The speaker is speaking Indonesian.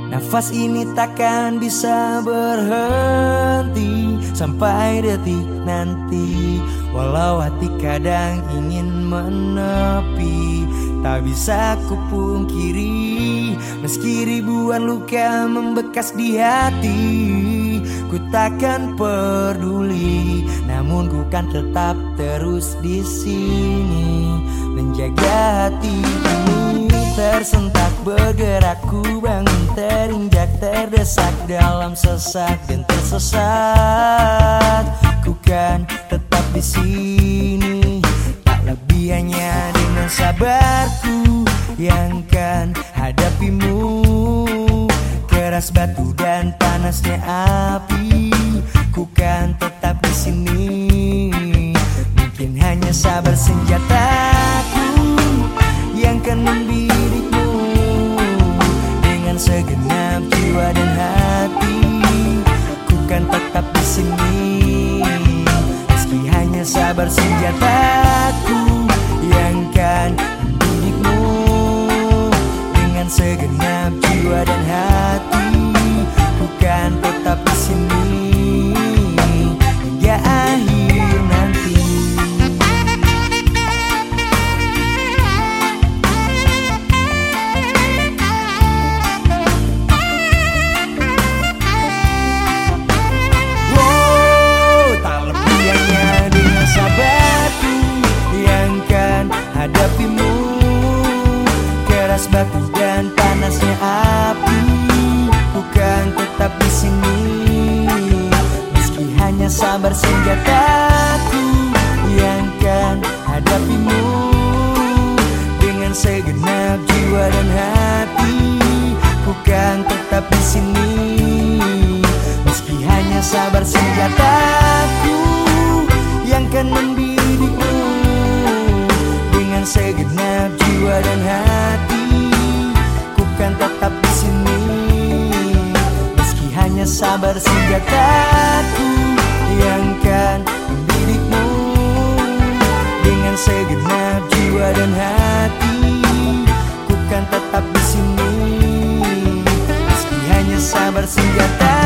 Nafas ini takkan bisa berhenti sampai detik nanti. Walau hati kadang ingin menepi, tak bisa ku pungkiri. Meski ribuan luka membekas di hati, ku takkan peduli. Namun ku kan tetap terus di sini, menjaga hati ini tersentak bergerak. Ku bangun terinjak, terdesak dalam sesak dan tersesat. Ku kan tetap di sini, tak lebih hanya dengan sabarku yang kan hadapimu. Keras batu dan panasnya api, ku kan tetap di sini. Mungkin hanya sabar senjataku yang kan membidikmu. Dengan segenap jiwa dan hati, ku kan tetap di sini. Meski hanya sabar senjataku yang kan membidikmu. Dengan segenap jiwa dan hati, ku kan tetap di sini hingga akhir nanti. Hadapimu, keras batu dan panasnya api, ku kan tetap di sini. Meski hanya sabar senjataku yang kan hadapimu. Dengan segenap jiwa dan hati, ku kan tetap di sini. Meski hanya sabar senjataku yang kan membidikmu. Dengan segenap jiwa dan hati, ku kan tetap di sini. Meski hanya sabar senjataku yang kan membidikmu. Dengan segenap jiwa dan hati, ku kan tetap di sini. Meski hanya sabar senjata